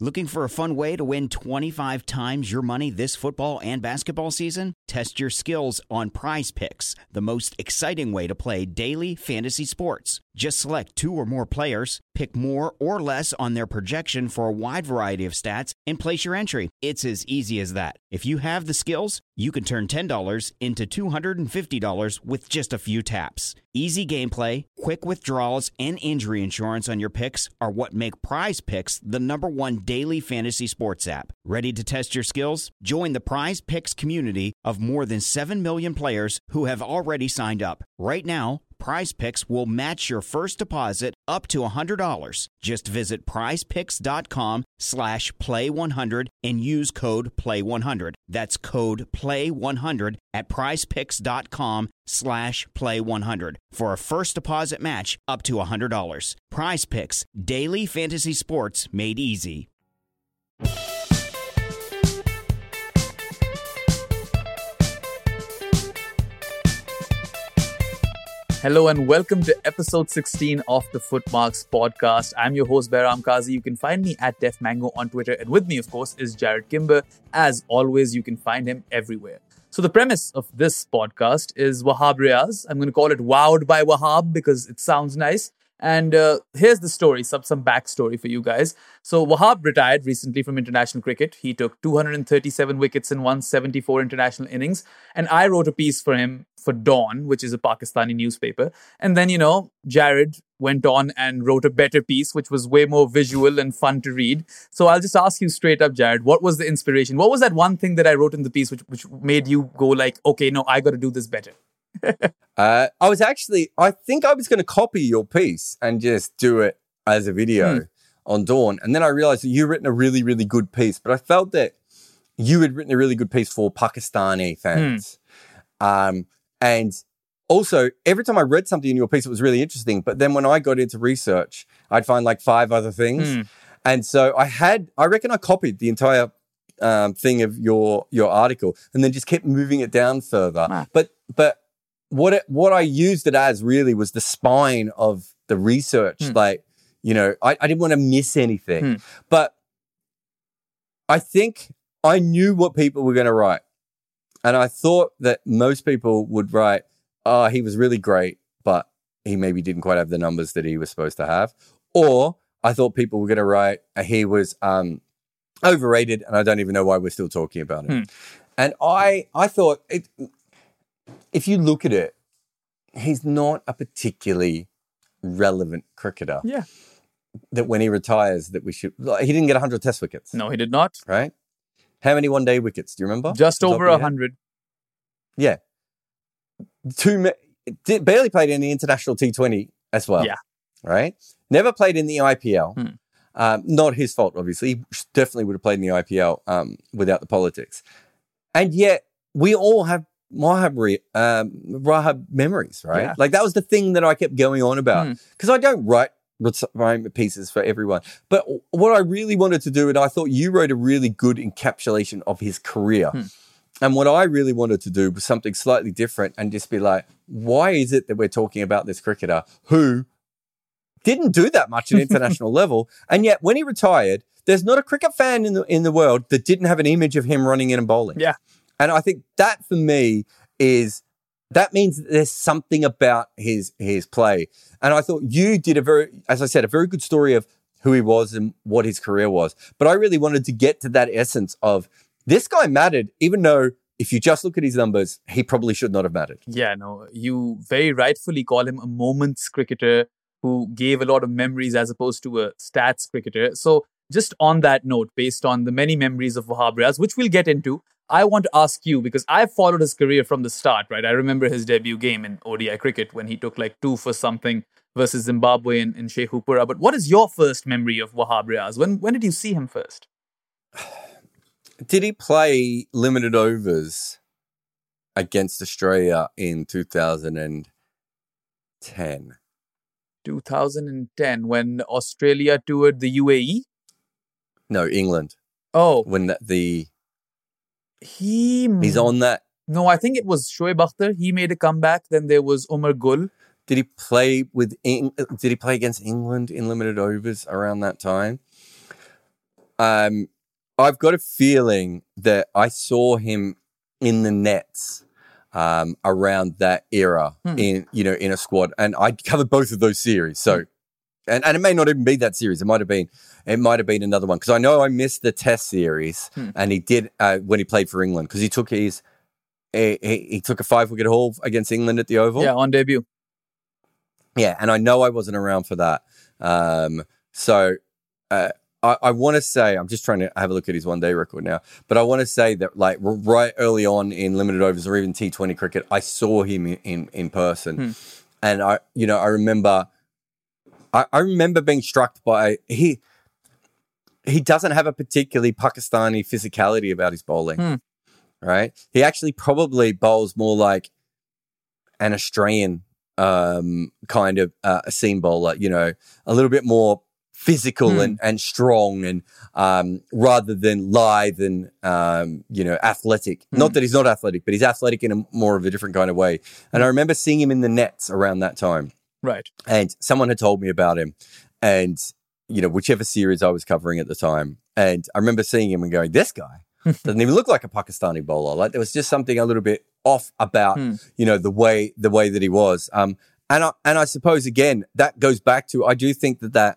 Looking for a fun way to win 25 times your money this football and basketball season? Test your skills on Prize Picks, the most exciting way to play daily fantasy sports. Just select 2 or more players, pick more or less on their projection for a wide variety of stats, and place your entry. It's as easy as that. If you have the skills, you can turn $10 into $250 with just a few taps. Easy gameplay, quick withdrawals, and injury insurance on your picks are what make Prize Picks the #1 daily fantasy sports app. Ready to test your skills? Join the Prize Picks community of more than 7 million players who have already signed up. Right now, Prize Picks will match your first deposit up to $100. Just visit prizepicks.com/play100 and use code PLAY100. That's code PLAY100 at prizepicks.com/play100 for a first deposit match up to $100. Prize Picks, daily fantasy sports made easy. Hello and welcome to episode 16 of the Footmarks podcast. I'm your host, Behram Kazi. You can find me at DefMango on Twitter. And with me, of course, is Jared Kimber. As always, you can find him everywhere. So the premise of this podcast is Wahab Riaz. I'm going to call it Wowed by Wahab because it sounds nice. And here's the story, some backstory for you guys. So Wahab retired recently from international cricket. He took 237 wickets in 174 international innings. And I wrote a piece for him for Dawn, which is a Pakistani newspaper. And then, Jared went on and wrote a better piece, which was way more visual and fun to read. So I'll just ask you straight up, Jared, what was the inspiration? What was that one thing that I wrote in the piece which made you go like, okay, no, I got to do this better? I think I was going to copy your piece and just do it as a video on Dawn. And then I realized that you'd written a really, really good piece, but I felt that you had written a really good piece for Pakistani fans. And also, every time I read something in your piece, it was really interesting. But then when I got into research, I'd find like 5 other things. And so I reckon I copied the entire thing of your article and then just kept moving it down further. Wow. But what I used it as really was the spine of the research. I didn't want to miss anything. But I think I knew what people were going to write. And I thought that most people would write, oh, he was really great, but he maybe didn't quite have the numbers that he was supposed to have. Or I thought people were going to write, he was overrated and I don't even know why we're still talking about him. And I thought, if you look at it, he's not a particularly relevant cricketer. Yeah. That when he retires, that we should... he didn't get 100 test wickets. No, he did not. Right? How many one-day wickets? Do you remember? Just over 100. Yeah. Barely played in the international T20 as well. Yeah. Right? Never played in the IPL. Not his fault, obviously. He definitely would have played in the IPL without the politics. And yet, we all have Rahab memories, right? Yeah. Like, that was the thing that I kept going on about. Because I don't write pieces for everyone. But what I really wanted to do, and I thought you wrote a really good encapsulation of his career. And what I really wanted to do was something slightly different and just be like, why is it that we're talking about this cricketer who didn't do that much at international level? And yet when he retired, there's not a cricket fan in the world that didn't have an image of him running in and bowling. Yeah. And I think that for me that means that there's something about his play. And I thought you did a very good story of who he was and what his career was. But I really wanted to get to that essence of this guy mattered, even though if you just look at his numbers, he probably should not have mattered. Yeah, no, you very rightfully call him a moments cricketer who gave a lot of memories as opposed to a stats cricketer. So just on that note, based on the many memories of Wahab Riaz, which we'll get into, I want to ask you, because I've followed his career from the start, right? I remember his debut game in ODI cricket when he took like 2 for something versus Zimbabwe in Sheikhupura. But what is your first memory of Wahab Riaz? When did you see him first? Did he play limited overs against Australia in 2010? 2010, when Australia toured the UAE? No, England. Oh. When he's on that. No, I think it was Shoaib Akhtar. He made a comeback. Then there was Umar Gul. Did he play against England in limited overs around that time? I've got a feeling that I saw him in the nets around that era in a squad, and I covered both of those series. So, and it may not even be that series. It might have been another one, because I know I missed the Test series, and he did when he played for England, because he took he took a 5-wicket haul against England at the Oval. Yeah, on debut. Yeah, and I know I wasn't around for that. I want to say, I'm just trying to have a look at his one-day record now, but I want to say that, like, right early on in limited overs or even T20 cricket, I saw him in person, and I remember being struck by he doesn't have a particularly Pakistani physicality about his bowling, right? He actually probably bowls more like an Australian kind of a seam bowler, a little bit more physical and strong, and rather than lithe and athletic. Not that he's not athletic, but he's athletic in a more of a different kind of way. And I remember seeing him in the nets around that time. Right. And someone had told me about him, and whichever series I was covering at the time. And I remember seeing him and going, this guy doesn't even look like a Pakistani bowler. Like, there was just something a little bit off about the way that he was. And I suppose, again, that goes back to, I do think that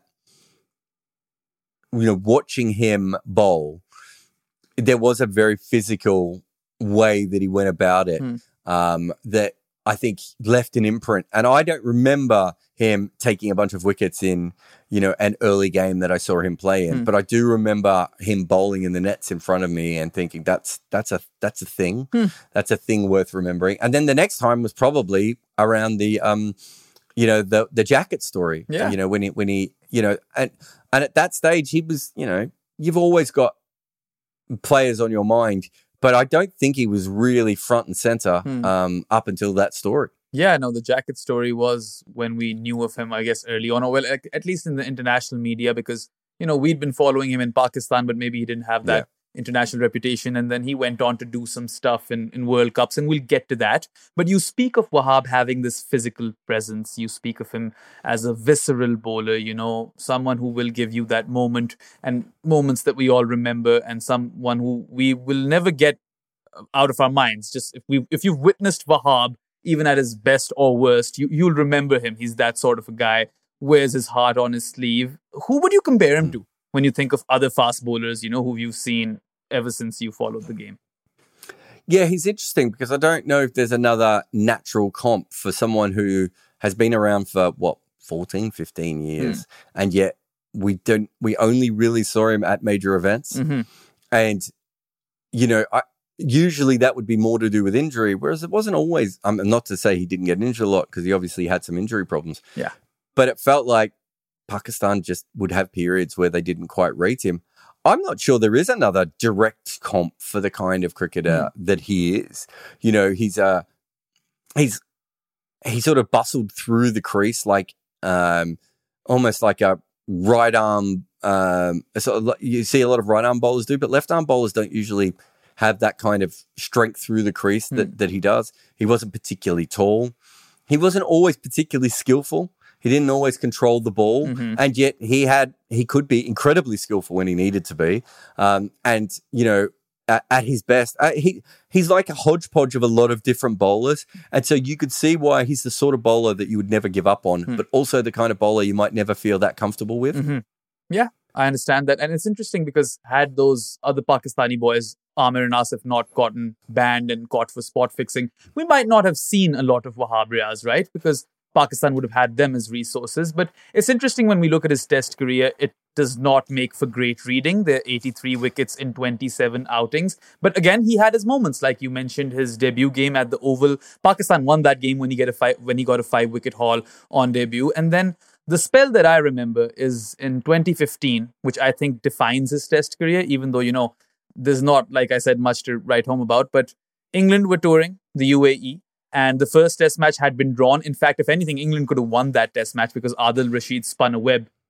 watching him bowl, there was a very physical way that he went about it that I think left an imprint. And I don't remember him taking a bunch of wickets in, an early game that I saw him play in. But I do remember him bowling in the nets in front of me and thinking that's a thing. That's a thing worth remembering. And then the next time was probably around the the jacket story. Yeah. When he and at that stage he was, you've always got players on your mind, but I don't think he was really front and center up until that story. Yeah, no, the jacket story was when we knew of him, I guess, early on, or well, at least in the international media, because, we'd been following him in Pakistan, but maybe he didn't have that international reputation. And then he went on to do some stuff in World Cups, and we'll get to that. But you speak of Wahab having this physical presence. You speak of him as a visceral bowler, someone who will give you that moment and moments that we all remember, and someone who we will never get out of our minds. Just if you've witnessed Wahab, even at his best or worst, you'll remember him. He's that sort of a guy, wears his heart on his sleeve. Who would you compare him to when you think of other fast bowlers, who you've seen ever since you followed the game? Yeah, he's interesting, because I don't know if there's another natural comp for someone who has been around for 14, 15 years, and yet we only really saw him at major events. And usually that would be more to do with injury, whereas it wasn't always. Not to say he didn't get injured a lot, because he obviously had some injury problems. Yeah, but it felt like Pakistan just would have periods where they didn't quite rate him. I'm not sure there is another direct comp for the kind of cricketer that he is. He sort of bustled through the crease like almost like a right arm. You see a lot of right arm bowlers do, but left arm bowlers don't usually have that kind of strength through the crease that he does. He wasn't particularly tall. He wasn't always particularly skillful. He didn't always control the ball, and yet he could be incredibly skillful when he needed to be. At his best, he's like a hodgepodge of a lot of different bowlers, and so you could see why he's the sort of bowler that you would never give up on, but also the kind of bowler you might never feel that comfortable with. Yeah, I understand that, and it's interesting because had those other Pakistani boys, Amir and Asif, not gotten banned and caught for spot fixing, we might not have seen a lot of Wahab Riaz, right? Because Pakistan would have had them as resources. But it's interesting when we look at his test career, it does not make for great reading. There are 83 wickets in 27 outings. But again, he had his moments. Like you mentioned, his debut game at the Oval. Pakistan won that game when he got a 5-wicket haul on debut. And then the spell that I remember is in 2015, which I think defines his test career, even though, there's not, like I said, much to write home about. But England were touring the UAE. And the first test match had been drawn. In fact, if anything, England could have won that test match because Adil Rashid spun a web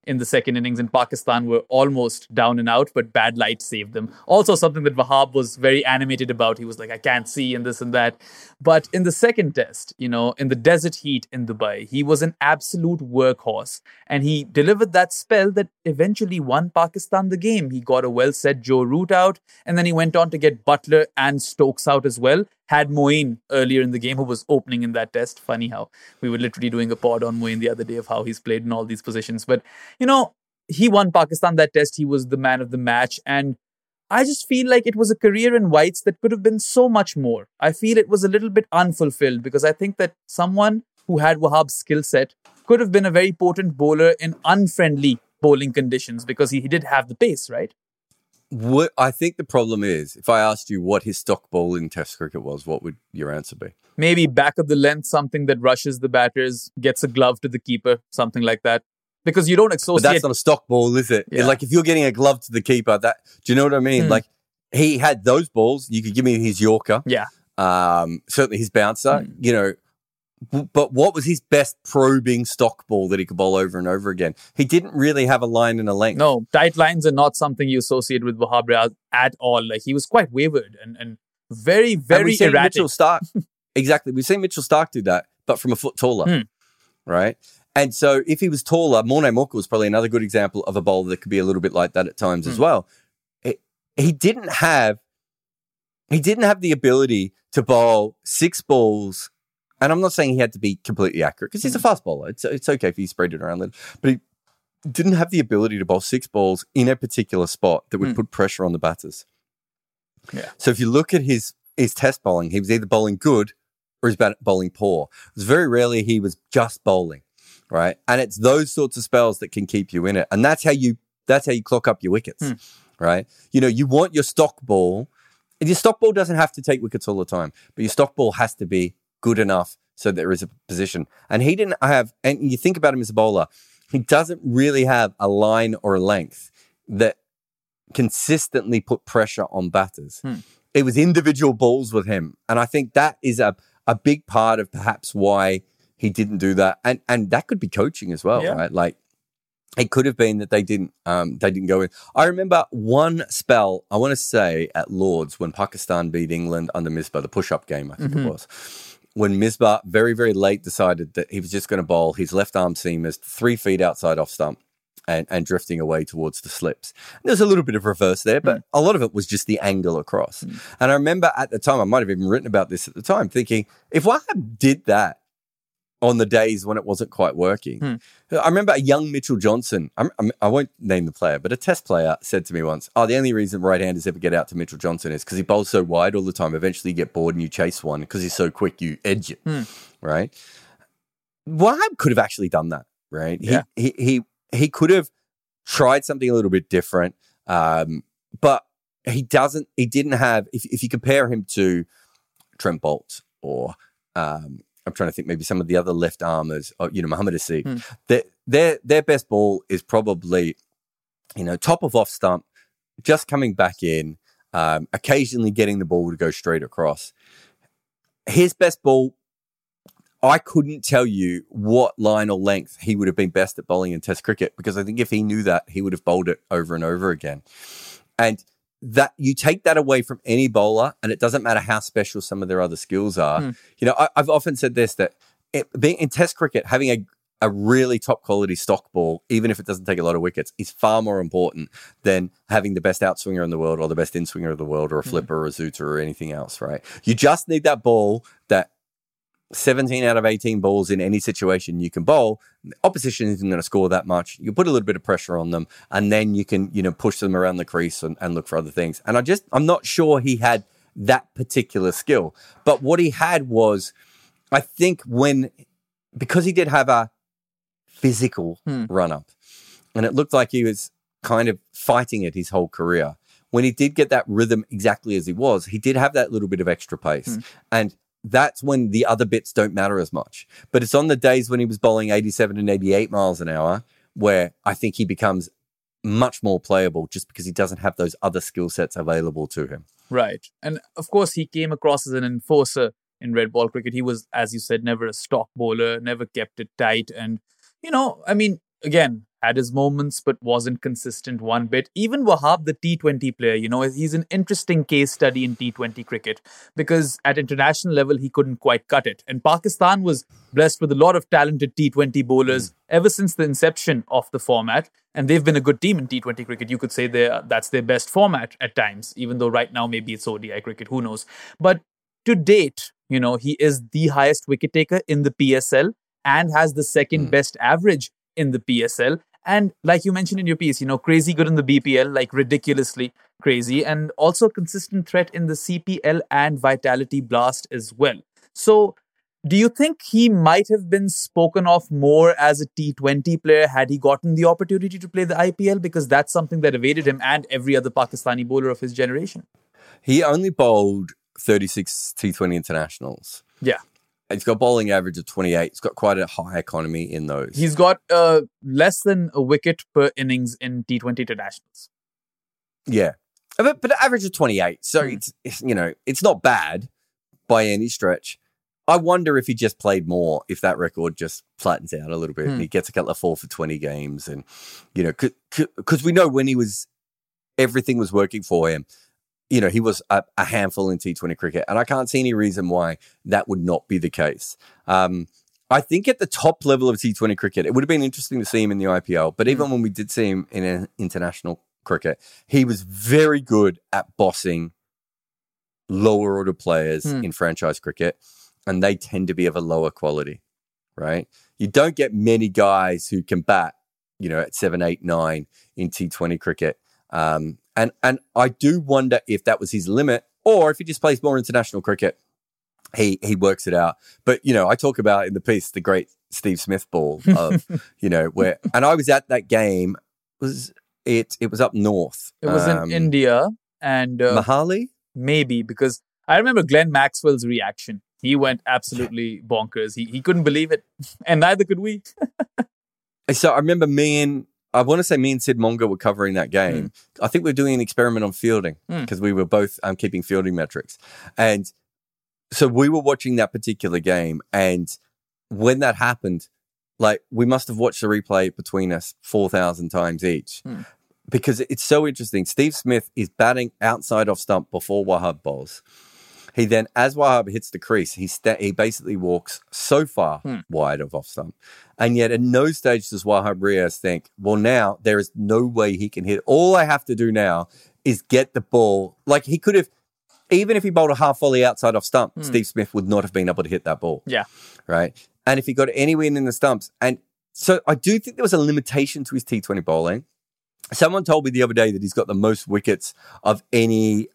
in the second innings, and Pakistan were almost down and out, but bad light saved them. Also something that Wahab was very animated about. He was like, I can't see and this and that. But in the second test, in the desert heat in Dubai, he was an absolute workhorse. And he delivered that spell that eventually won Pakistan the game. He got a well-set Joe Root out, and then he went on to get Butler and Stokes out as well. Had Moeen earlier in the game, who was opening in that test. Funny how we were literally doing a pod on Moeen the other day of how he's played in all these positions. But, he won Pakistan that test. He was the man of the match. And I just feel like it was a career in whites that could have been so much more. I feel it was a little bit unfulfilled because I think that someone who had Wahab's skill set could have been a very potent bowler in unfriendly bowling conditions because he did have the pace, right? What I think the problem is, if I asked you what his stock ball in Test cricket was, what would your answer be? Maybe back of the length, something that rushes the batters, gets a glove to the keeper, something like that. Because you don't associate... But that's not a stock ball, is it? Yeah. Like if you're getting a glove to the keeper, do you know what I mean? Like he had those balls. You could give me his Yorker. Yeah. Certainly his bouncer, But what was his best probing stock ball that he could bowl over and over again? He didn't really have a line and a length. No, tight lines are not something you associate with Wahab Riaz at all. Like he was quite wayward and very, very erratic. Mitchell Stark, exactly. We've seen Mitchell Stark do that, but from a foot taller, right? And so if he was taller, Morne Morkel was probably another good example of a bowler that could be a little bit like that at times as well. He didn't have the ability to bowl 6 balls. And I'm not saying he had to be completely accurate because he's a fast bowler. It's okay if he spread it around a little. But he didn't have the ability to bowl 6 balls in a particular spot that would put pressure on the batters. Yeah. So if you look at his test bowling, he was either bowling good or he's bowling poor. It was very rarely he was just bowling, right? And it's those sorts of spells that can keep you in it. And that's how you clock up your wickets, right? You want your stock ball. Your stock ball doesn't have to take wickets all the time, but your stock ball has to be good enough so there is a position. And he didn't have, and you think about him as a bowler, he doesn't really have a line or a length that consistently put pressure on batters. It was individual balls with him. And I think that is a big part of perhaps why he didn't do that. And that could be coaching as well, right? Like it could have been that they didn't go in. I remember one spell, I want to say at Lords when Pakistan beat England under Misbah, the push-up game, I think it was. When Misbah very, very late decided that he was just going to bowl his left arm seamers 3 feet outside off stump and drifting away towards the slips. And there's a little bit of reverse there, but a lot of it was just the angle across. And I remember at the time, I might have even written about this at the time, thinking, if Wahab did that on the days when it wasn't quite working. I remember a young Mitchell Johnson, I won't name the player, but a test player said to me once, the only reason right-handers ever get out to Mitchell Johnson is because he bowls so wide all the time. Eventually you get bored and you chase one because he's so quick, you edge it, right? Wahab could have actually done that, right? Yeah. He could have tried something a little bit different, but he didn't have, if you compare him to Trent Boult or I'm trying to think maybe some of the other left armers, Muhammad Asif. Their best ball is probably, top of off stump, just coming back in, occasionally getting the ball to go straight across. His best ball, I couldn't tell you what line or length he would have been best at bowling in Test cricket because I think if he knew that, he would have bowled it over and over again. And that you take that away from any bowler, and it doesn't matter how special some of their other skills are. I've often said this, that being in Test cricket, having a really top quality stock ball, even if it doesn't take a lot of wickets, is far more important than having the best outswinger in the world or the best inswinger of the world or a flipper or a zooter or anything else, right? You just need that ball that 17 out of 18 balls in any situation you can bowl. The opposition isn't going to score that much. You put a little bit of pressure on them and then you can, push them around the crease and look for other things. And I'm not sure he had that particular skill. But what he had was, I think because he did have a physical run-up and it looked like he was kind of fighting it his whole career. When he did get that rhythm exactly as he was, he did have that little bit of extra pace. And that's when the other bits don't matter as much. But it's on the days when he was bowling 87 and 88 miles an hour where I think he becomes much more playable just because he doesn't have those other skill sets available to him. Right. And of course, he came across as an enforcer in red ball cricket. He was, as you said, never a stock bowler, never kept it tight. And, again, had his moments, but wasn't consistent one bit. Even Wahab, the T20 player, he's an interesting case study in T20 cricket because at international level, he couldn't quite cut it. And Pakistan was blessed with a lot of talented T20 bowlers ever since the inception of the format. And they've been a good team in T20 cricket. You could say that's their best format at times, even though right now maybe it's ODI cricket, who knows. But to date, he is the highest wicket taker in the PSL and has the second best average in the PSL. And like you mentioned in your piece, crazy good in the BPL, like ridiculously crazy, and also consistent threat in the CPL and Vitality Blast as well. So do you think he might have been spoken of more as a T20 player had he gotten the opportunity to play the IPL? Because that's something that evaded him and every other Pakistani bowler of his generation. He only bowled 36 T20 internationals. Yeah. He's got bowling average of 28. He's got quite a high economy in those. He's got less than a wicket per innings in T20 internationals. Yeah. But an average of 28. So it's not bad by any stretch. I wonder if he just played more, if that record just flattens out a little bit and he gets a couple of 4 for 20 games. And, because we know when everything was working for him, he was a handful in T20 cricket, and I can't see any reason why that would not be the case. I think at the top level of T20 cricket, it would have been interesting to see him in the IPL, but even when we did see him in international cricket, he was very good at bossing lower order players in franchise cricket, and they tend to be of a lower quality, right? You don't get many guys who can bat, at 7, 8, 9 in T20 cricket. And I do wonder if that was his limit or if he just plays more international cricket, he works it out. But, I talk about in the piece the great Steve Smith ball of, where, and I was at that game. It was up north. It was in India and Mohali? Maybe, because I remember Glenn Maxwell's reaction. He went absolutely bonkers. He couldn't believe it. And neither could we. So I remember me and Sid Monga were covering that game. I think we were doing an experiment on fielding because we were both keeping fielding metrics. And so we were watching that particular game. And when that happened, we must have watched the replay between us 4,000 times each because it's so interesting. Steve Smith is batting outside off stump before Wahab bowls. He then, as Wahab hits the crease, he basically walks so far wide of off stump. And yet at no stage does Wahab Riaz think, well, now there is no way he can hit. All I have to do now is get the ball. He could have, even if he bowled a half volley outside off stump, Steve Smith would not have been able to hit that ball. Yeah. Right. And if he got anywhere in the stumps. And so I do think there was a limitation to his T20 bowling. Someone told me the other day that he's got the most wickets of any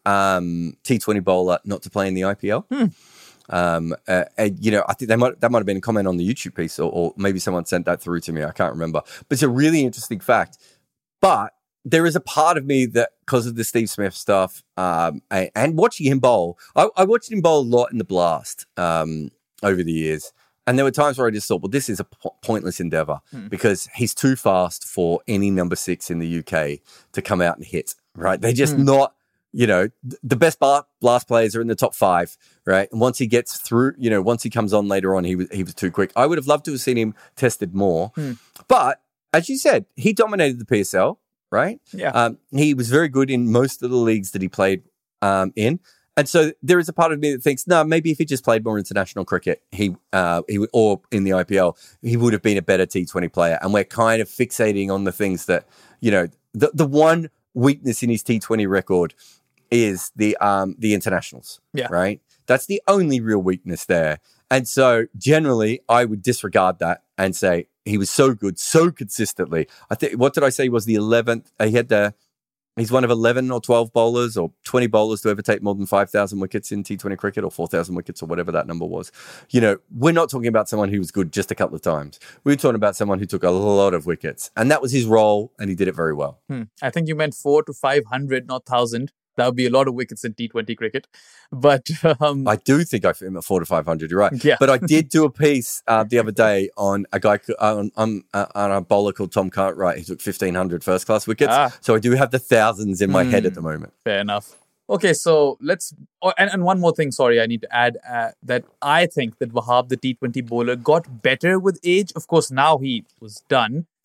T20 bowler not to play in the IPL. And, I think that might have been a comment on the YouTube piece, or maybe someone sent that through to me. I can't remember. But it's a really interesting fact. But there is a part of me that, because of the Steve Smith stuff and watching him bowl, I watched him bowl a lot in the Blast over the years. And there were times where I just thought, well, this is a pointless endeavor because he's too fast for any number 6 in the UK to come out and hit, right? They're just not, the best blast players are in the top 5, right? And once he gets through, once he comes on later on, he was too quick. I would have loved to have seen him tested more. But as you said, he dominated the PSL, right? Yeah. He was very good in most of the leagues that he played in. And so there is a part of me that thinks, no, maybe if he just played more international cricket, he or in the IPL, he would have been a better T20 player. And we're kind of fixating on the things that, the one weakness in his T20 record is the internationals, right? That's the only real weakness there. And so generally, I would disregard that and say he was so good, so consistently. I think, what did I say was the 11th? He's one of 11 or 12 bowlers or 20 bowlers to ever take more than 5,000 wickets in T20 cricket, or 4,000 wickets, or whatever that number was. We're not talking about someone who was good just a couple of times. We're talking about someone who took a lot of wickets, and that was his role, and he did it very well. I think you meant 400 to 500, not 1,000. That would be a lot of wickets in T20 cricket. But I do think I fit him at 400 to 500. You're right. Yeah. But I did do a piece the other day on a guy on a bowler called Tom Cartwright. He took 1,500 first class wickets. So I do have the thousands in my head at the moment. Fair enough. Okay, so let's... and one more thing, sorry, I need to add that I think that Wahab, the T20 bowler, got better with age. Of course, now he was done.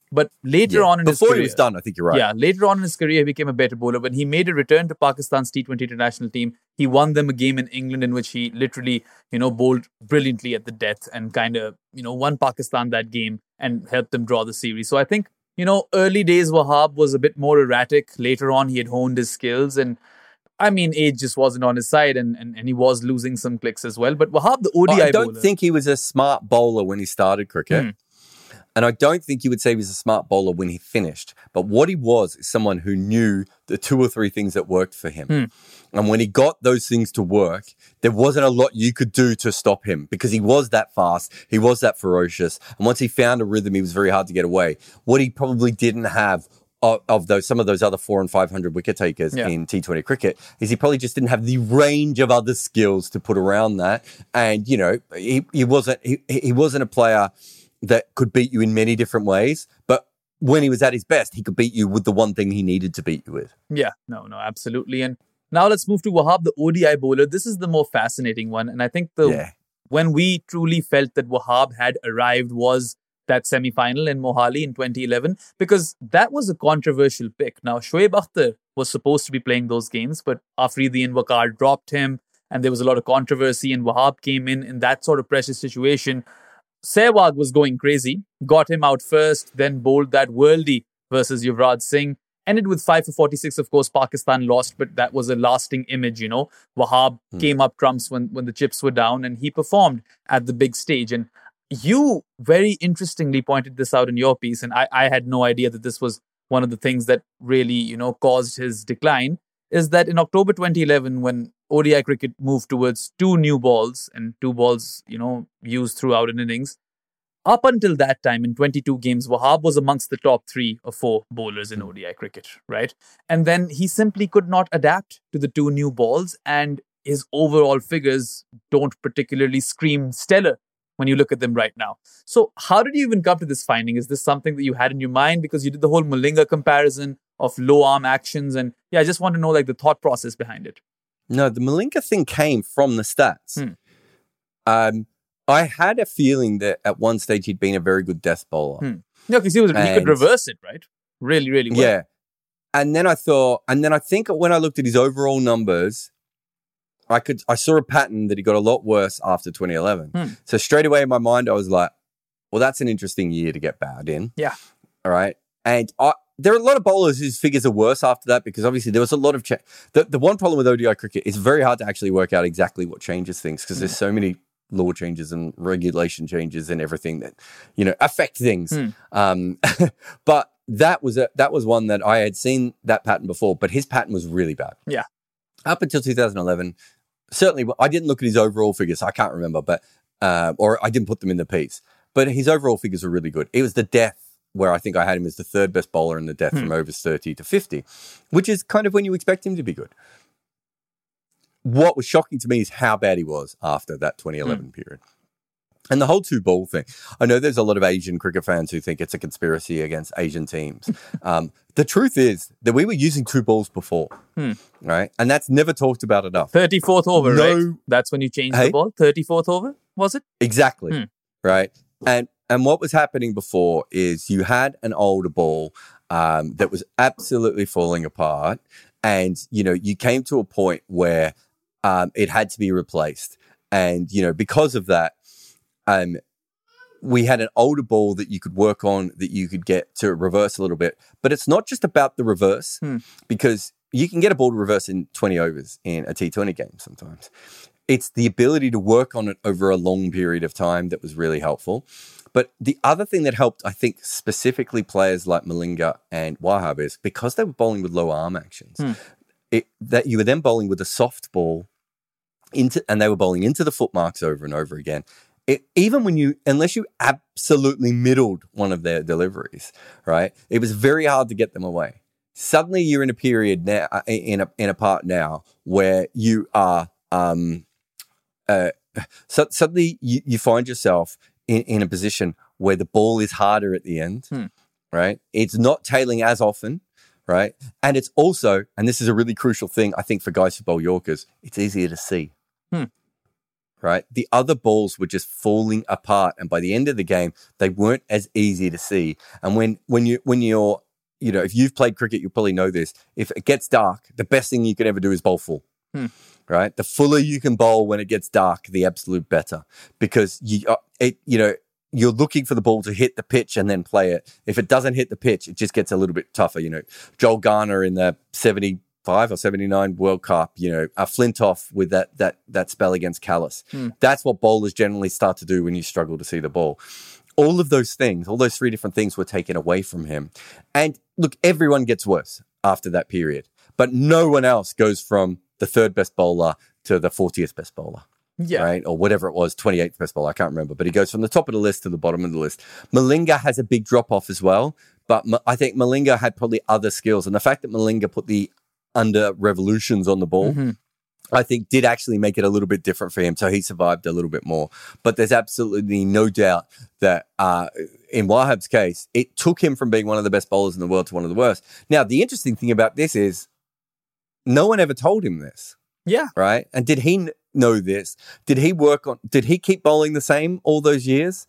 But later on in his before career, he was done, I think you're right. Yeah, later on in his career, he became a better bowler. When he made a return to Pakistan's T20 international team, he won them a game in England in which he literally, bowled brilliantly at the death and kind of, won Pakistan that game and helped them draw the series. So I think, early days Wahab was a bit more erratic. Later on, he had honed his skills, and I mean, age just wasn't on his side, and he was losing some clicks as well. But Wahab, the ODI bowler, I don't think he was a smart bowler when he started cricket. And I don't think you would say he was a smart bowler when he finished. But what he was is someone who knew the 2 or 3 things that worked for him. And when he got those things to work, there wasn't a lot you could do to stop him because he was that fast. He was that ferocious. And once he found a rhythm, he was very hard to get away. What he probably didn't have of some of those other 400 and 500 wicket takers in T20 cricket is he probably just didn't have the range of other skills to put around that. And, he wasn't a player that could beat you in many different ways. But when he was at his best, he could beat you with the one thing he needed to beat you with. Yeah, no, absolutely. And now let's move to Wahab, the ODI bowler. This is the more fascinating one. And I think when we truly felt that Wahab had arrived was that semi-final in Mohali in 2011, because that was a controversial pick. Now, Shoaib Akhtar was supposed to be playing those games, but Afridi and Waqar dropped him, and there was a lot of controversy, and Wahab came in that sort of pressure situation. Sehwag was going crazy, got him out first, then bowled that worldie versus Yuvraj Singh. Ended with 5 for 46. Of course, Pakistan lost, but that was a lasting image, Wahab came up trumps when the chips were down, and he performed at the big stage. And you very interestingly pointed this out in your piece, and I had no idea that this was one of the things that really, caused his decline, is that in October 2011, when ODI cricket moved towards 2 new balls and 2 balls, used throughout an innings. Up until that time, in 22 games, Wahab was amongst the top 3 or 4 bowlers in ODI cricket, right? And then he simply could not adapt to the 2 new balls, and his overall figures don't particularly scream stellar when you look at them right now. So how did you even come to this finding? Is this something that you had in your mind? Because you did the whole Malinga comparison of low arm actions. And I just want to know the thought process behind it. No, the Malinga thing came from the stats. I had a feeling that at one stage he'd been a very good death bowler. No, because he could reverse it, right? Really, really well. Yeah. And then I think when I looked at his overall numbers, I saw a pattern that he got a lot worse after 2011. So straight away in my mind, I was like, well, that's an interesting year to get bad in. Yeah. All right. And there are a lot of bowlers whose figures are worse after that because obviously there was a lot of the one problem with ODI cricket is very hard to actually work out exactly what changes things because there's so many law changes and regulation changes and everything that affect things. But that was one that I had seen that pattern before, but his pattern was really bad. Yeah. Up until 2011, certainly I didn't look at his overall figures. I can't remember, but or I didn't put them in the piece. But his overall figures were really good. It was the death where I think I had him as the 3rd best bowler in the death from overs 30 to 50, which is kind of when you expect him to be good. What was shocking to me is how bad he was after that 2011 period. And the whole 2 ball thing. I know there's a lot of Asian cricket fans who think it's a conspiracy against Asian teams. The truth is that we were using 2 balls before, right? And that's never talked about enough. 34th over, right? That's when you changed the ball? 34th over, was it? Exactly, right? And what was happening before is you had an older ball that was absolutely falling apart. And, you came to a point where it had to be replaced. And, because of that, we had an older ball that you could work on, that you could get to reverse a little bit. But it's not just about the reverse because you can get a ball to reverse in 20 overs in a T20 game sometimes. It's the ability to work on it over a long period of time that was really helpful. But the other thing that helped, I think, specifically players like Malinga and Wahab is because they were bowling with low arm actions, that you were then bowling with a soft ball and they were bowling into the footmarks over and over again. Unless you absolutely middled one of their deliveries, right? It was very hard to get them away. Suddenly you're in a period now, in a part now where you are, suddenly you find yourself in a position where the ball is harder at the end, right? It's not tailing as often, right? And it's also, and this is a really crucial thing, I think, for guys who bowl Yorkers, it's easier to see. right? The other balls were just falling apart. And by the end of the game, they weren't as easy to see. And when you're, if you've played cricket, you'll probably know this. If it gets dark, the best thing you can ever do is bowl full, right? The fuller you can bowl when it gets dark, the absolute better, because you're looking for the ball to hit the pitch and then play it. If it doesn't hit the pitch, it just gets a little bit tougher. Joel Garner in the 75 or 79 World Cup, Flintoff with that spell against Callis. That's what bowlers generally start to do when you struggle to see the ball. All of those things, all those three different things were taken away from him. And look, everyone gets worse after that period, but no one else goes from the third best bowler to the 40th best bowler. Yeah. Right? Or whatever it was, 28th best bowler, I can't remember. But he goes from the top of the list to the bottom of the list. Malinga has a big drop-off as well, but I think Malinga had probably other skills. And the fact that Malinga put the under revolutions on the ball, I think did actually make it a little bit different for him. So he survived a little bit more. But there's absolutely no doubt that in Wahab's case, it took him from being one of the best bowlers in the world to one of the worst. Now, the interesting thing about this is no one ever told him this. Yeah. Right? And did he know this? Did he keep bowling the same all those years,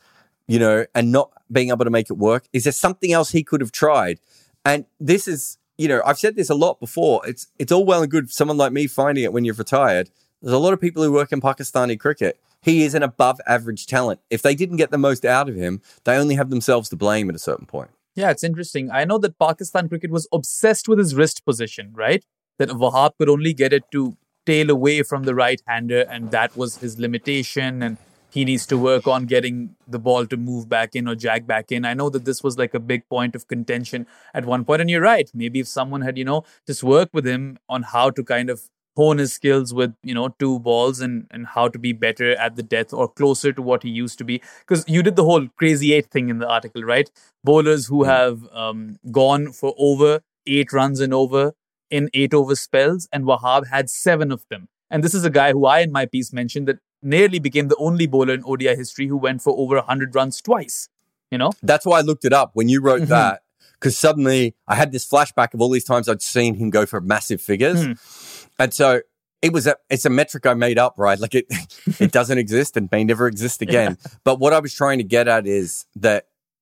and not being able to make it work? Is there something else he could have tried? And this is, I've said this a lot before. It's all well and good for someone like me finding it when you've retired. There's a lot of people who work in Pakistani cricket. He is an above average talent. If they didn't get the most out of him, they only have themselves to blame at a certain point. Yeah, it's interesting. I know that Pakistan cricket was obsessed with his wrist position, right? That Wahab could only get it to tail away from the right-hander, and that was his limitation, and he needs to work on getting the ball to move back in or jag back in. I know that this was like a big point of contention at one point, and you're right. Maybe if someone had, just worked with him on how to kind of hone his skills with, two balls and how to be better at the death or closer to what he used to be. Because you did the whole crazy 8 thing in the article, right? Bowlers who have gone for over 8 runs and over in 8 over spells, and Wahab had 7 of them. And this is a guy who I, in my piece, mentioned that nearly became the only bowler in ODI history who went for over 100 runs twice, That's why I looked it up when you wrote that, because suddenly I had this flashback of all these times I'd seen him go for massive figures. And so it's a metric I made up, right? Like it doesn't exist and may never exist again. Yeah. But what I was trying to get at is that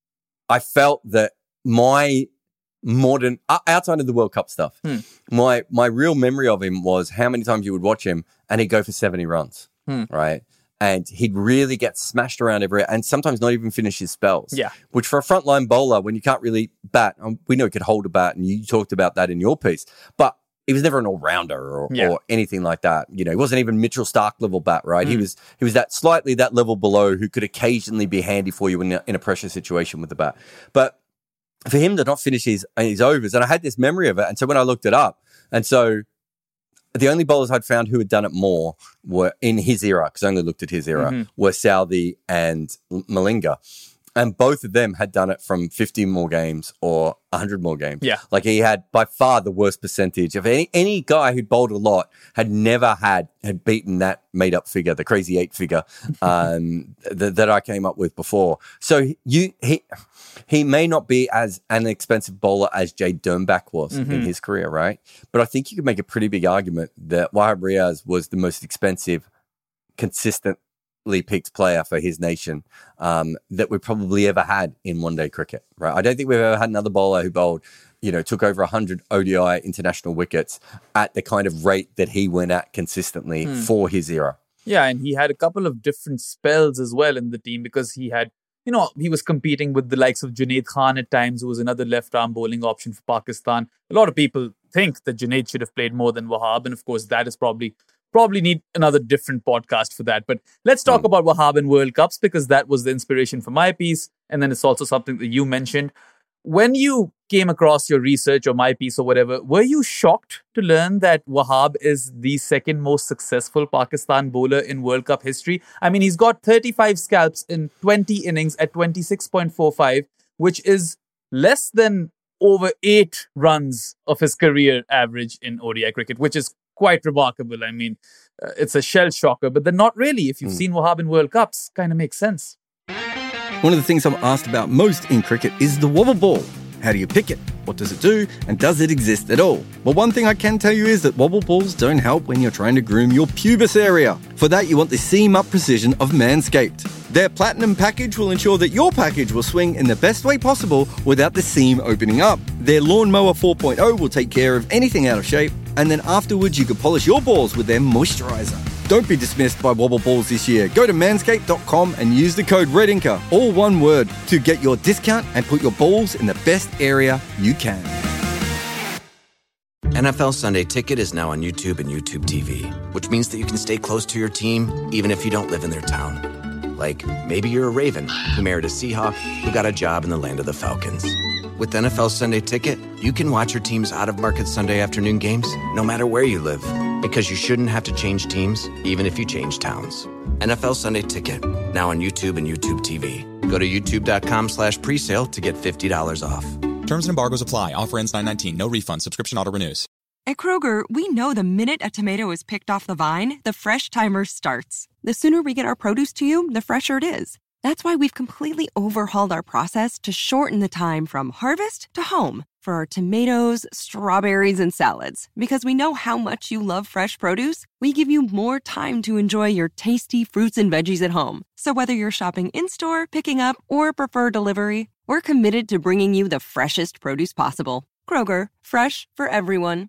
I felt that my modern, outside of the World Cup stuff, my real memory of him was how many times you would watch him and he'd go for 70 runs, right? And he'd really get smashed around everywhere and sometimes not even finish his spells. Yeah. Which for a frontline bowler, when you can't really bat, we know he could hold a bat, and you talked about that in your piece, but he was never an all-rounder or anything like that. He wasn't even Mitchell Stark level bat, right? He was that level below who could occasionally be handy for you in a pressure situation with the bat. But for him to not finish his overs, and I had this memory of it, and so when I looked it up, and so the only bowlers I'd found who had done it more were in his era, because I only looked at his era, were Southee and Malinga. And both of them had done it from 50 more games or 100 more games. Yeah. Like he had by far the worst percentage of any guy who'd bowled a lot had never had beaten that made up figure, the crazy 8 figure that I came up with before. So he may not be as an expensive bowler as Jade Dernbach was in his career, right? But I think you could make a pretty big argument that Wahab Riaz was the most expensive, consistent, picked player for his nation that we probably ever had in one-day cricket, right? I don't think we've ever had another bowler who bowled, took over 100 ODI international wickets at the kind of rate that he went at consistently for his era. Yeah, and he had a couple of different spells as well in the team because he had, he was competing with the likes of Junaid Khan at times, who was another left-arm bowling option for Pakistan. A lot of people think that Junaid should have played more than Wahab, and of course that is probably need another different podcast for that. But let's talk about Wahab and World Cups, because that was the inspiration for my piece. And then it's also something that you mentioned. When you came across your research or my piece or whatever, were you shocked to learn that Wahab is the second most successful Pakistan bowler in World Cup history? I mean, he's got 35 scalps in 20 innings at 26.45, which is less than over 8 runs of his career average in ODI cricket, which is quite remarkable. I mean, it's a shell shocker, but then not really. If you've seen Wahab in World Cups, kind of makes sense. One of the things I'm asked about most in cricket is the wobble ball. How do you pick it? What does it do? And does it exist at all? Well, one thing I can tell you is that wobble balls don't help when you're trying to groom your pubis area. For that, you want the seam up precision of Manscaped. Their Platinum package will ensure that your package will swing in the best way possible without the seam opening up. Their Lawnmower 4.0 will take care of anything out of shape, and then afterwards you can polish your balls with their moisturizer. Don't be dismissed by wobble balls this year. Go to manscaped.com and use the code REDINKER, all one word, to get your discount and put your balls in the best area you can. NFL Sunday Ticket is now on YouTube and YouTube TV, which means that you can stay close to your team even if you don't live in their town. Like, maybe you're a Raven who married a Seahawk who got a job in the land of the Falcons. With NFL Sunday Ticket, you can watch your team's out-of-market Sunday afternoon games no matter where you live, because you shouldn't have to change teams even if you change towns. NFL Sunday Ticket, now on YouTube and YouTube TV. Go to youtube.com/presale to get $50 off. Terms and embargoes apply. Offer ends 9/19. No refund. Subscription auto renews. At Kroger, we know the minute a tomato is picked off the vine, the fresh timer starts. The sooner we get our produce to you, the fresher it is. That's why we've completely overhauled our process to shorten the time from harvest to home for our tomatoes, strawberries, and salads. Because we know how much you love fresh produce, we give you more time to enjoy your tasty fruits and veggies at home. So whether you're shopping in-store, picking up, or prefer delivery, we're committed to bringing you the freshest produce possible. Kroger, fresh for everyone.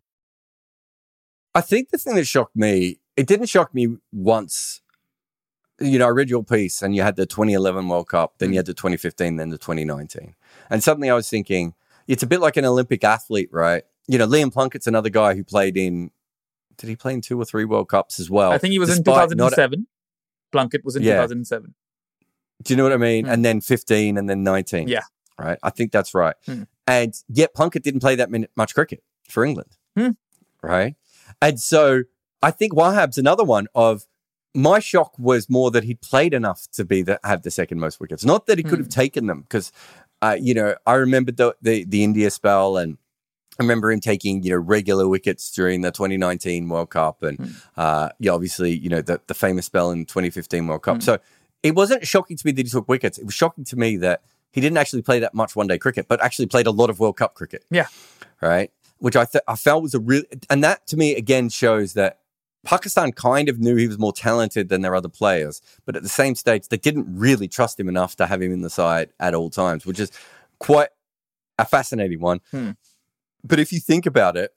I think the thing that shocked me, it didn't shock me once. You know, I read your piece and you had the 2011 World Cup, then you had the 2015, then the 2019. And suddenly I was thinking, it's a bit like an Olympic athlete, right? You know, Liam Plunkett's another guy who played in, did he play in 2 or 3 World Cups as well? I think he was in 2007. Plunkett was in 2007. Do you know what I mean? And then 15 and then 19. Yeah. Right? I think that's right. And yet Plunkett didn't play that much cricket for England. Right? And so I think Wahab's another one of, my shock was more that he'd played enough to have the second most wickets. Not that he could have taken them, because, you know, I remember the India spell, and I remember him taking, you know, regular wickets during the 2019 World Cup, and yeah, obviously, you know, the famous spell in 2015 World Cup. So it wasn't shocking to me that he took wickets. It was shocking to me that he didn't actually play that much one-day cricket, but actually played a lot of World Cup cricket. Yeah. Right? Which I felt was a real... And that, to me, again, shows that Pakistan kind of knew he was more talented than their other players, but at the same stage, they didn't really trust him enough to have him in the side at all times, which is quite a fascinating one. But if you think about it,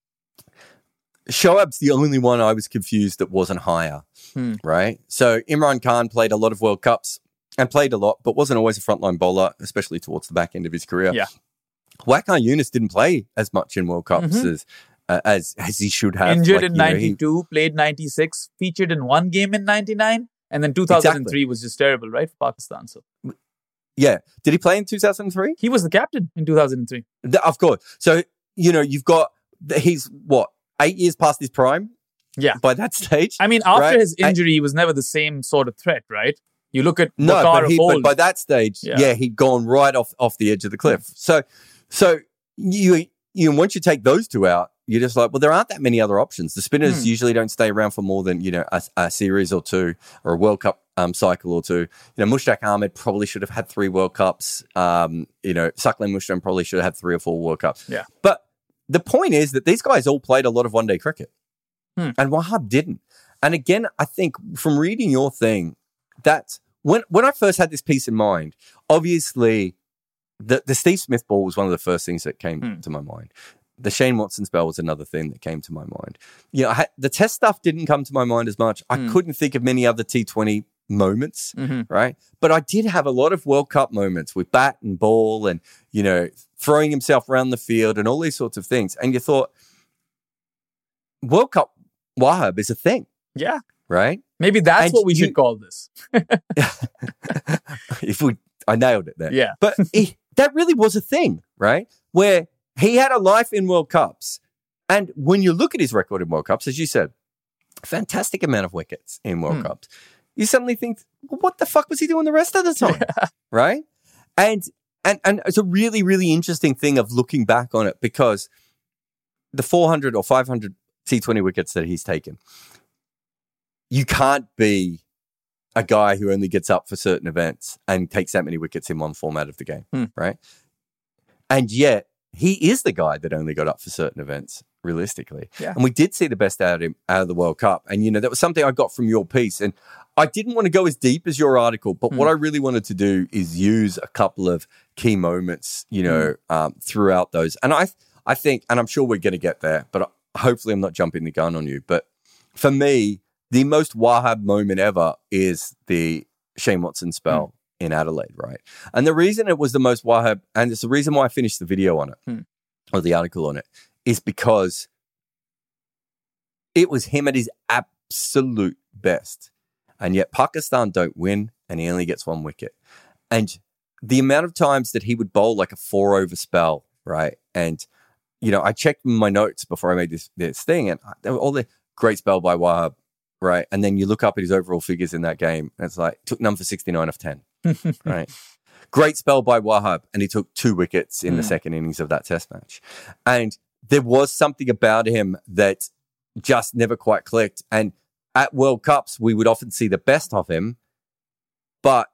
Shoaib's the only one I was confused that wasn't higher, right? So Imran Khan played a lot of World Cups and played a lot, but wasn't always a frontline bowler, especially towards the back end of his career. Yeah. Waqar Younis didn't play as much in World Cups as he should have. Injured in 92, played 96, featured in one game in 99, and then 2003 was just terrible, right, for Pakistan. So, yeah. Did he play in 2003? He was the captain in 2003. Of course. So, you know, you've got, he's 8 years past his prime? Yeah. By that stage? I mean, after his injury, he was never the same sort of threat, right? You look at Waqar of old. But by that stage, he'd gone right off the edge of the cliff. So you once you take those two out, you're just like, well, there aren't that many other options. The spinners usually don't stay around for more than, you know, a series or two, or a World Cup cycle or two. You know, Mushtaq Ahmed probably should have had 3 World Cups. You know, Saqlain Mushtaaq probably should have had 3 or 4 World Cups. Yeah. But the point is that these guys all played a lot of one-day cricket. And Wahab didn't. And again, I think from reading your thing, that when I first had this piece in mind, obviously the Steve Smith ball was one of the first things that came to my mind. The Shane Watson spell was another thing that came to my mind. You know, the test stuff didn't come to my mind as much. I couldn't think of many other T20 moments, right? But I did have a lot of World Cup moments with bat and ball and, you know, throwing himself around the field and all these sorts of things. And you thought, World Cup Wahab is a thing. Yeah. Right? Maybe that's what we should call this. I nailed it there. Yeah. But that really was a thing, right? Where he had a life in World Cups. And when you look at his record in World Cups, as you said, fantastic amount of wickets in World Cups. You suddenly think, well, what the fuck was he doing the rest of the time? Right? And it's a really, really interesting thing of looking back on it, because the 400 or 500 T20 wickets that he's taken, you can't be a guy who only gets up for certain events and takes that many wickets in one format of the game, right? And yet, he is the guy that only got up for certain events, realistically. Yeah. And we did see the best out of him out of the World Cup. And, that was something I got from your piece. And I didn't want to go as deep as your article, but what I really wanted to do is use a couple of key moments, throughout those. And I think, and I'm sure we're going to get there, but hopefully I'm not jumping the gun on you. But for me, the most Wahab moment ever is the Shane Watson spell in Adelaide, right? And the reason it was the most Wahab, and it's the reason why I finished the video on it, or the article on it, is because it was him at his absolute best. And yet Pakistan don't win, and he only gets 1 wicket. And the amount of times that he would bowl like a 4-over spell, right? And, I checked my notes before I made this thing, and there were all the great spell by Wahab, right? And then you look up at his overall figures in that game, and it's like, took none for 69 off 10, right? Great spell by Wahab, and he took 2 wickets in the second innings of that test match. And there was something about him that just never quite clicked. And at World Cups, we would often see the best of him, but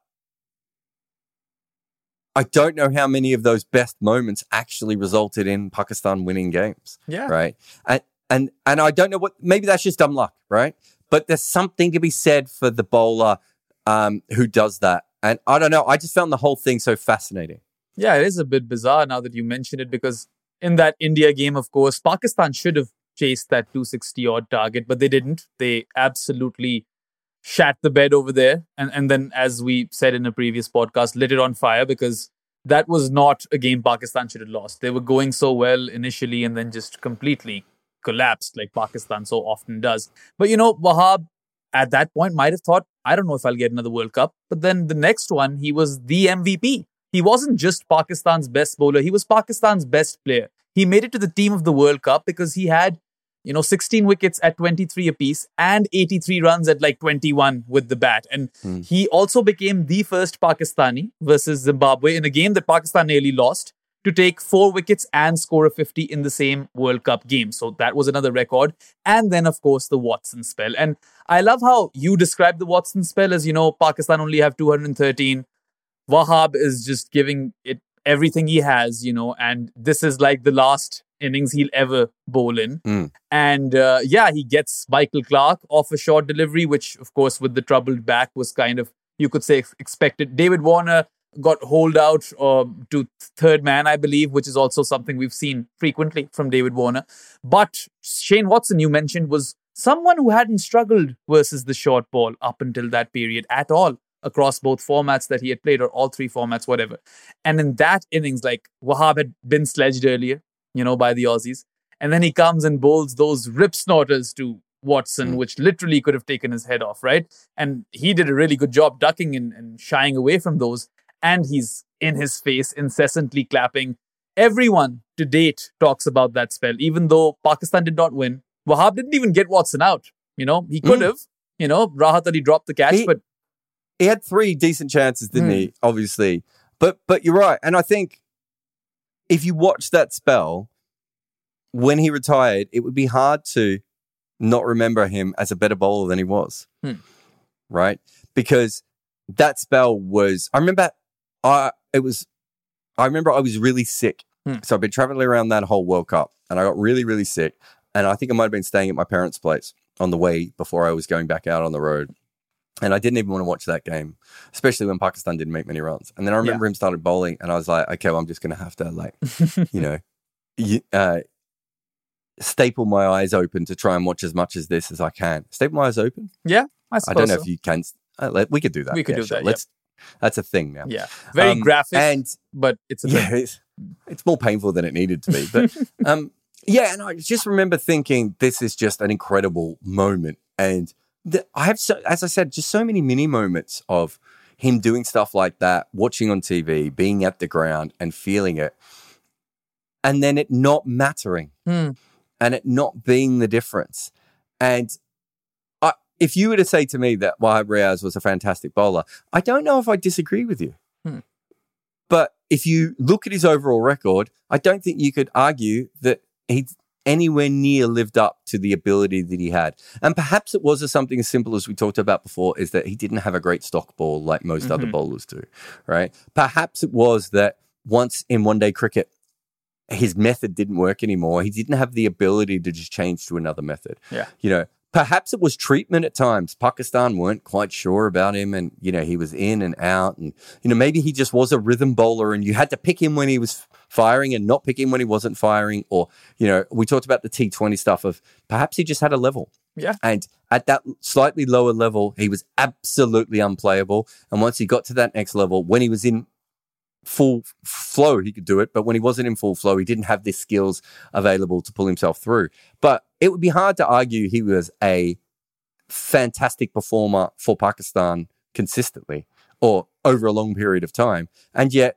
I don't know how many of those best moments actually resulted in Pakistan winning games. Yeah. Right. And I don't know maybe that's just dumb luck, right? But there's something to be said for the bowler who does that. And I don't know. I just found the whole thing so fascinating. Yeah, it is a bit bizarre now that you mention it, because in that India game, of course, Pakistan should have chased that 260-odd target, but they didn't. They absolutely shat the bed over there. And then, as we said in a previous podcast, lit it on fire, because that was not a game Pakistan should have lost. They were going so well initially and then just completely collapsed like Pakistan so often does. But, Wahab at that point might have thought, I don't know if I'll get another World Cup. But then the next one, he was the MVP. He wasn't just Pakistan's best bowler. He was Pakistan's best player. He made it to the team of the World Cup because he had 16 wickets at 23 apiece and 83 runs at like 21 with the bat. And he also became the first Pakistani versus Zimbabwe in a game that Pakistan nearly lost to take 4 wickets and score a 50 in the same World Cup game. So that was another record. And then, of course, the Watson spell. And I love how you describe the Watson spell as, Pakistan only have 213. Wahab is just giving it everything he has, and this is like the last innings he'll ever bowl in. And he gets Michael Clarke off a short delivery, which, of course, with the troubled back was kind of, you could say, expected. David Warner got holed out to third man, I believe, which is also something we've seen frequently from David Warner. But Shane Watson, you mentioned, was someone who hadn't struggled versus the short ball up until that period at all, across both formats that he had played, or all 3 formats, whatever. And in that innings, like, Wahab had been sledged earlier, by the Aussies. And then he comes and bowls those rip snorters to Watson, which literally could have taken his head off, right? And he did a really good job ducking and shying away from those. And he's in his face, incessantly clapping. Everyone to date talks about that spell, even though Pakistan did not win. Wahab didn't even get Watson out. He could have. Rahat Ali dropped the catch, but he had 3 decent chances, didn't he? Obviously. But you're right. And I think if you watch that spell, when he retired, it would be hard to not remember him as a better bowler than he was. Right? Because that spell was, I remember I was really sick. So I've been traveling around that whole World Cup, and I got really, really sick. And I think I might have been staying at my parents' place on the way before I was going back out on the road. And I didn't even want to watch that game, especially when Pakistan didn't make many runs. And then I remember him started bowling, and I was like, okay, well, I'm just going to have to, staple my eyes open to try and watch as much of this as I can. Staple my eyes open? Yeah, I suppose I don't know so. if you can. We could do that. We could do sure. that. That's a thing now. Yeah, very graphic, but it's a thing. It's more painful than it needed to be. But and I just remember thinking, this is just an incredible moment. And I have, as I said, just so many mini moments of him doing stuff like that, watching on TV, being at the ground and feeling it, and then it not mattering and it not being the difference. And if you were to say to me that Wahab Riaz was a fantastic bowler, I don't know if I disagree with you. But if you look at his overall record, I don't think you could argue that he's anywhere near lived up to the ability that he had. And perhaps it was something as simple as we talked about before, is that he didn't have a great stock ball like most other bowlers do, right? Perhaps it was that once in one-day cricket, his method didn't work anymore. He didn't have the ability to just change to another method. Yeah. You know, perhaps it was treatment at times. Pakistan weren't quite sure about him and, you know, he was in and out and, you know, maybe he just was a rhythm bowler and you had to pick him when he was firing and not pick him when he wasn't firing. Or, you know, we talked about the T20 stuff of perhaps he just had a level. Yeah. And at that slightly lower level, he was absolutely unplayable. And once he got to that next level, when he was in full flow, he could do it. But when he wasn't in full flow, he didn't have the skills available to pull himself through. But it would be hard to argue he was a fantastic performer for Pakistan consistently or over a long period of time. And yet,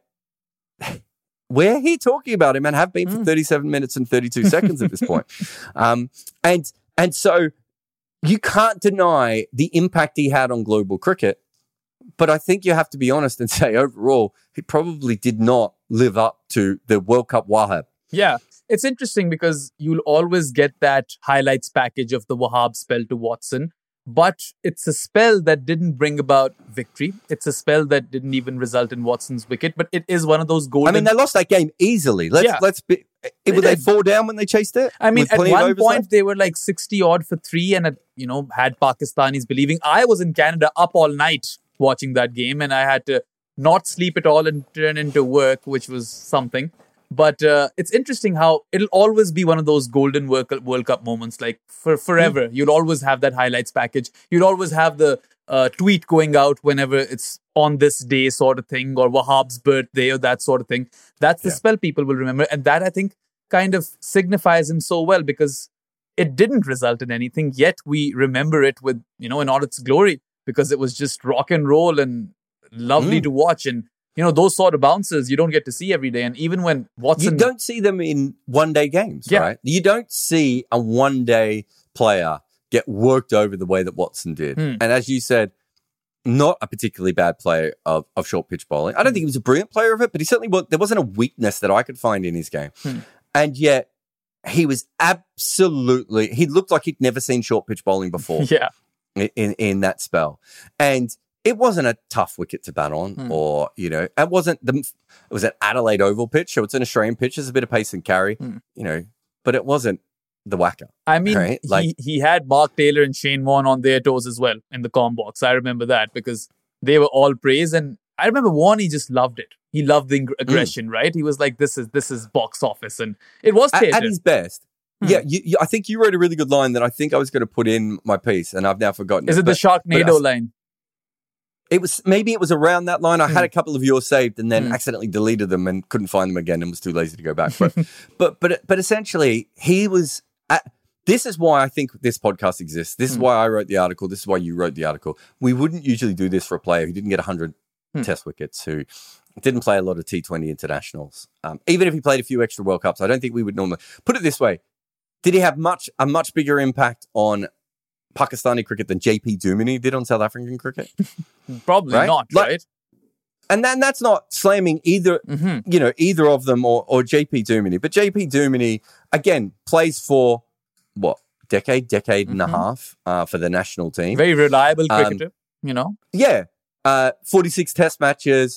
we're here talking about him and have been for 37 minutes and 32 seconds at this point. And so you can't deny the impact he had on global cricket. But I think you have to be honest and say overall, he probably did not live up to the World Cup Wahab. Yeah. It's interesting because you'll always get that highlights package of the Wahab spell to Watson. But it's a spell that didn't bring about victory. It's a spell that didn't even result in Watson's wicket. But it is one of those golden... I mean, they lost that game easily. Let's be... Were they 4 down when they chased it? I mean, at one point, they were like 60-odd for 3 and, you know, had Pakistanis believing. I was in Canada up all night watching that game and I had to not sleep at all and turn into work, which was something. But it's interesting how it'll always be one of those golden World Cup moments, like for forever. You'll always have that highlights package. You'll always have the tweet going out whenever it's on this day sort of thing or Wahab's birthday or that sort of thing. That's the spell people will remember. And that, I think, kind of signifies him so well because it didn't result in anything, yet we remember it with, you know, in all its glory because it was just rock and roll and lovely to watch. And you know, those sort of bounces you don't get to see every day. And even when Watson... You don't see them in one-day games, right? You don't see a one-day player get worked over the way that Watson did. And as you said, not a particularly bad player of short pitch bowling. I don't think he was a brilliant player of it, but he certainly there wasn't a weakness that I could find in his game. And yet, he was absolutely... He looked like he'd never seen short pitch bowling before in that spell. And... it wasn't a tough wicket to bat on or, you know, it was an Adelaide Oval pitch. So it's an Australian pitch. There's a bit of pace and carry, you know, but it wasn't the whacker. I mean, right? he had Mark Taylor and Shane Warne on their toes as well in the comm box. I remember that because they were all praised. And I remember Warne, he just loved it. He loved the aggression, right? He was like, this is box office. And it was Taylor. At his best. Yeah, I think you wrote a really good line that I think I was going to put in my piece and I've now forgotten. Is it the Sharknado line? It was around that line. I had a couple of yours saved and then accidentally deleted them and couldn't find them again and was too lazy to go back. But essentially, he was. This is why I think this podcast exists. This is why I wrote the article. This is why you wrote the article. We wouldn't usually do this for a player who didn't get 100 Test wickets, who didn't play a lot of T20 internationals. Even if he played a few extra World Cups, I don't think we would normally put it this way. Did he have a much bigger impact on Pakistani cricket than JP Duminy did on South African cricket? Probably not, right? And then that's not slamming either, you know, either of them or JP Duminy. But JP Duminy, again, plays for what, decade and a half for the national team. Very reliable cricketer, you know? Yeah. 46 test matches,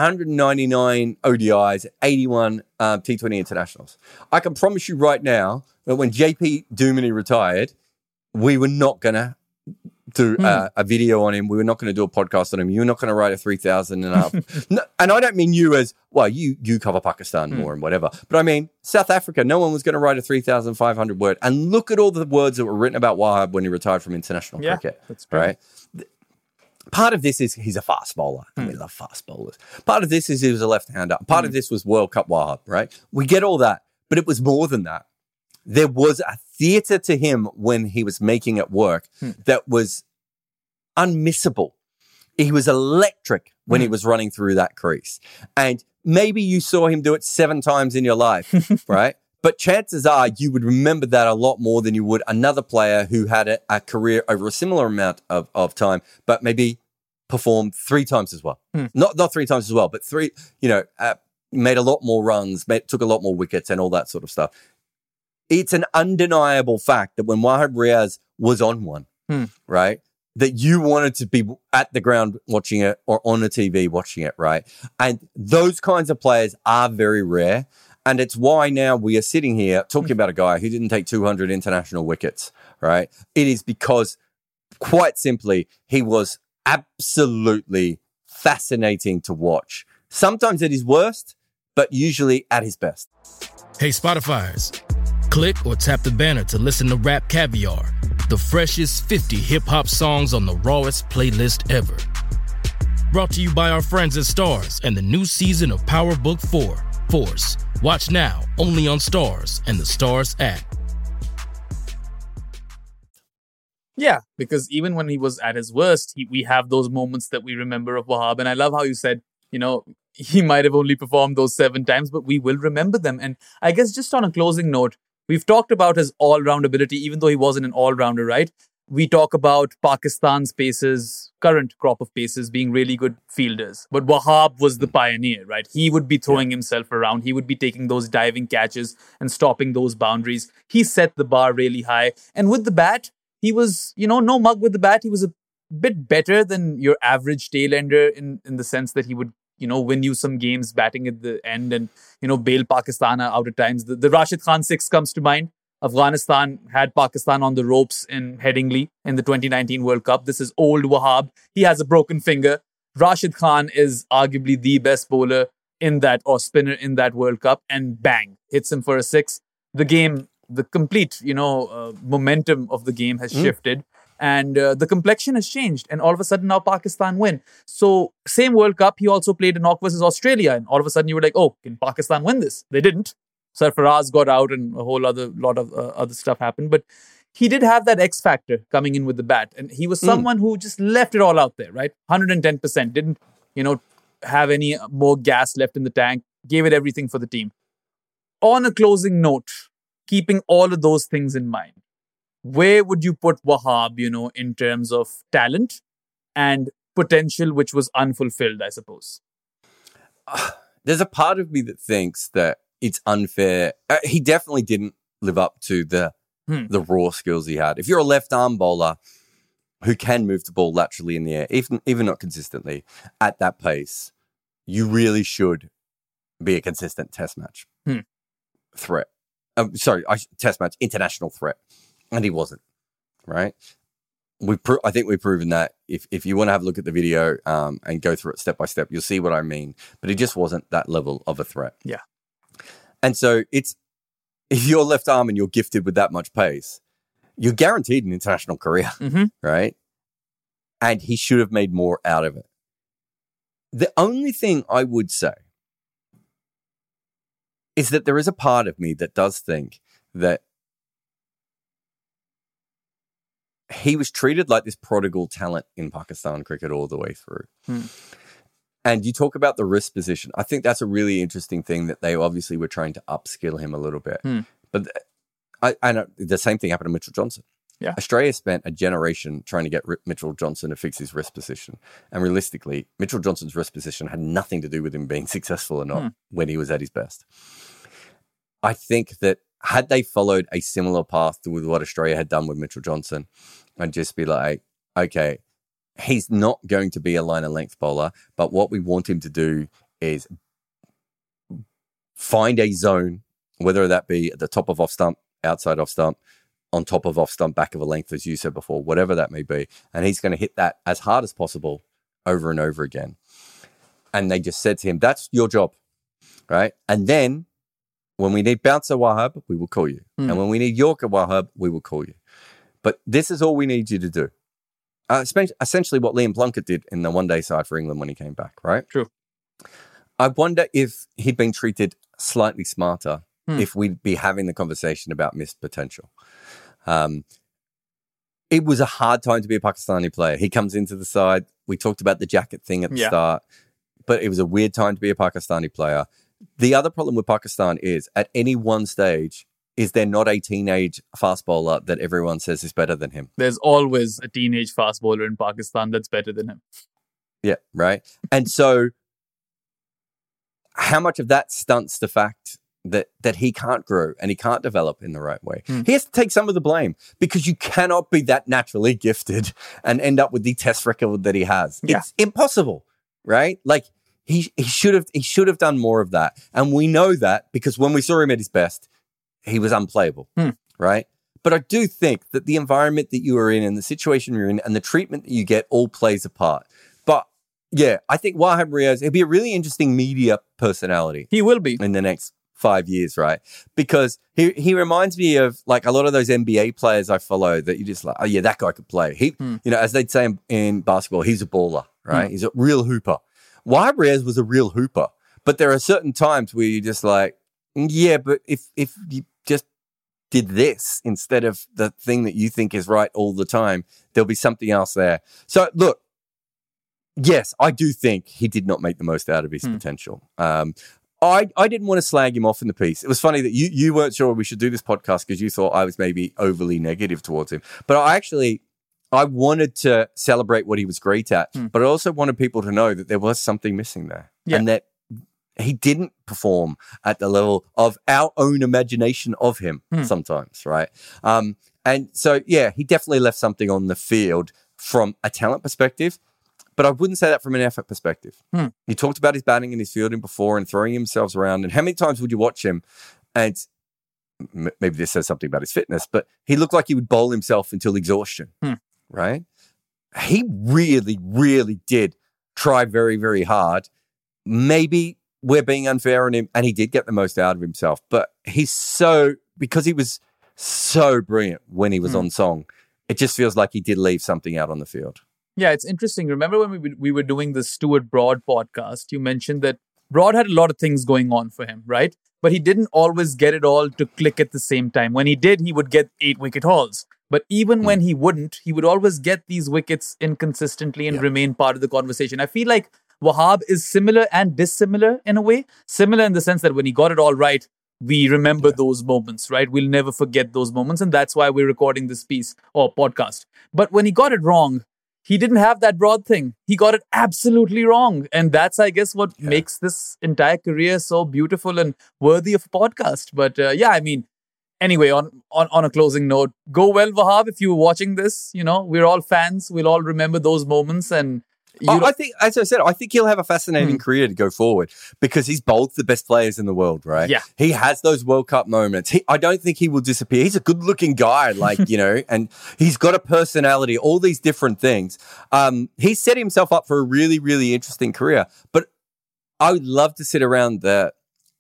199 ODIs, 81 T20 internationals. I can promise you right now that when JP Duminy retired, we were not going to do a video on him. We were not going to do a podcast on him. You're not going to write a 3,000 and up. No, and I don't mean you as, well, you cover Pakistan more and whatever. But I mean, South Africa, no one was going to write a 3,500 word. And look at all the words that were written about Wahab when he retired from international cricket. That's true. Right? Part of this is he's a fast bowler. And we love fast bowlers. Part of this is he was a left-hander. Part of this was World Cup Wahab, right? We get all that. But it was more than that. There was a theatre to him when he was making it work that was unmissable. He was electric when he was running through that crease. And maybe you saw him do it 7 times in your life, right? But chances are you would remember that a lot more than you would another player who had a career over a similar amount of time, but maybe performed 3 times as well. Not 3 times as well, but 3, made a lot more runs, took a lot more wickets and all that sort of stuff. It's an undeniable fact that when Wahab Riaz was on one, right, that you wanted to be at the ground watching it or on a TV watching it, right? And those kinds of players are very rare. And it's why now we are sitting here talking about a guy who didn't take 200 international wickets, right? It is because, quite simply, he was absolutely fascinating to watch. Sometimes at his worst, but usually at his best. Hey, Spotifyers, click or tap the banner to listen to Rap Caviar, the freshest 50 hip-hop songs on the rawest playlist ever. Brought to you by our friends at Stars and the new season of Power Book 4, Force. Watch now, only on Stars and the Stars app. Yeah, because even when he was at his worst, we have those moments that we remember of Wahab. And I love how you said, he might have only performed those 7 times, but we will remember them. And I guess just on a closing note, we've talked about his all-round ability, even though he wasn't an all-rounder, right? We talk about Pakistan's paces, current crop of paces, being really good fielders. But Wahab was the pioneer, right? He would be throwing himself around. He would be taking those diving catches and stopping those boundaries. He set the bar really high. And with the bat, he was, no mug with the bat. He was a bit better than your average tail-ender in the sense that he would, win you some games batting at the end and, bail Pakistan out at times. The Rashid Khan 6 comes to mind. Afghanistan had Pakistan on the ropes in Headingley in the 2019 World Cup. This is old Wahab. He has a broken finger. Rashid Khan is arguably the best bowler in that, or spinner in that World Cup, and bang, hits him for a 6. The game, the complete, momentum of the game has shifted, and the complexion has changed. And all of a sudden now Pakistan win. So same World Cup, he also played a knock versus Australia, and all of a sudden you were like, oh, can Pakistan win this? They didn't. Sarfaraz got out and a whole lot of other stuff happened. But he did have that X factor coming in with the bat. And he was someone who just left it all out there, right? 110%. Didn't, have any more gas left in the tank. Gave it everything for the team. On a closing note, keeping all of those things in mind, where would you put Wahab, in terms of talent and potential, which was unfulfilled, I suppose? There's a part of me that thinks that it's unfair. He definitely didn't live up to the raw skills he had. If you're a left-arm bowler who can move the ball laterally in the air, even not consistently, at that pace, you really should be a consistent test match threat. Test match, international threat. And he wasn't, right? I think we've proven that. If you want to have a look at the video and go through it step by step, you'll see what I mean. But he just wasn't that level of a threat. Yeah. And so if you're left arm and you're gifted with that much pace, you're guaranteed an international career, right? And he should have made more out of it. The only thing I would say is that there is a part of me that does think that he was treated like this prodigal talent in Pakistan cricket all the way through. And you talk about the wrist position. I think that's a really interesting thing that they obviously were trying to upskill him a little bit. But I know the same thing happened to Mitchell Johnson. Yeah. Australia spent a generation trying to get Mitchell Johnson to fix his wrist position. And realistically, Mitchell Johnson's wrist position had nothing to do with him being successful or not when he was at his best. I think that had they followed a similar path to what Australia had done with Mitchell Johnson, and just be like, okay, he's not going to be a line of length bowler, but what we want him to do is find a zone, whether that be at the top of off stump, outside off stump, on top of off stump, back of a length, as you said before, whatever that may be. And he's going to hit that as hard as possible over and over again. And they just said to him, that's your job, right? And then when we need bouncer Wahab, we will call you. And when we need Yorker Wahab, we will call you. But this is all we need you to do. Essentially what Liam Plunkett did in the one-day side for England when he came back, right? True. I wonder if he'd been treated slightly smarter, if we'd be having the conversation about missed potential. It was a hard time to be a Pakistani player. He comes into the side. We talked about the jacket thing at the start, but it was a weird time to be a Pakistani player. The other problem with Pakistan is at any one stage, is there not a teenage fast bowler that everyone says is better than him? There's always a teenage fast bowler in Pakistan that's better than him. Yeah, right. And so how much of that stunts the fact that he can't grow and he can't develop in the right way? He has to take some of the blame because you cannot be that naturally gifted and end up with the test record that he has. Yeah. It's impossible, right? Like he should have done more of that. And we know that because when we saw him at his best, he was unplayable, right? But I do think that the environment that you are in and the situation you're in and the treatment that you get all plays a part. But yeah, I think Wahab Riaz, he'll be a really interesting media personality. He will be. In the next 5 years, right? Because he reminds me of like a lot of those NBA players I follow that you just like, oh yeah, that guy could play. He, as they'd say in basketball, he's a baller, right? He's a real hooper. Wahab Riaz was a real hooper. But there are certain times where you're just like, yeah, but if you just did this instead of the thing that you think is right all the time, there'll be something else there. So look, yes, I do think he did not make the most out of his potential. I didn't want to slag him off in the piece. It was funny that you weren't sure we should do this podcast because you thought I was maybe overly negative towards him. But I wanted to celebrate what he was great at, but I also wanted people to know that there was something missing there. Yeah. And that he didn't perform at the level of our own imagination of him sometimes, right? And so, yeah, he definitely left something on the field from a talent perspective, but I wouldn't say that from an effort perspective. He talked about his batting and his fielding before and throwing himself around. And how many times would you watch him? And maybe this says something about his fitness, but he looked like he would bowl himself until exhaustion, right? He really, really did try very, very hard. Maybe we're being unfair on him, and he did get the most out of himself. But because he was so brilliant when he was on song, it just feels like he did leave something out on the field. Yeah, it's interesting. Remember when we were doing the Stuart Broad podcast, you mentioned that Broad had a lot of things going on for him, right? But he didn't always get it all to click at the same time. When he did, he would get 8-wicket hauls. But even when he wouldn't, he would always get these wickets inconsistently and remain part of the conversation. I feel like Wahab is similar and dissimilar in a way. Similar in the sense that when he got it all right, we remember those moments, right? We'll never forget those moments. And that's why we're recording this piece or podcast. But when he got it wrong, he didn't have that Broad thing. He got it absolutely wrong. And that's, I guess, what makes this entire career so beautiful and worthy of a podcast. But anyway, on a closing note, go well, Wahab, if you were watching this. We're all fans. We'll all remember those moments. And I think, as I said, I think he'll have a fascinating career to go forward because he's bowled the best players in the world, right? Yeah. He has those World Cup moments. I don't think he will disappear. He's a good-looking guy, and he's got a personality, all these different things. He's set himself up for a really, really interesting career. But I would love to sit around the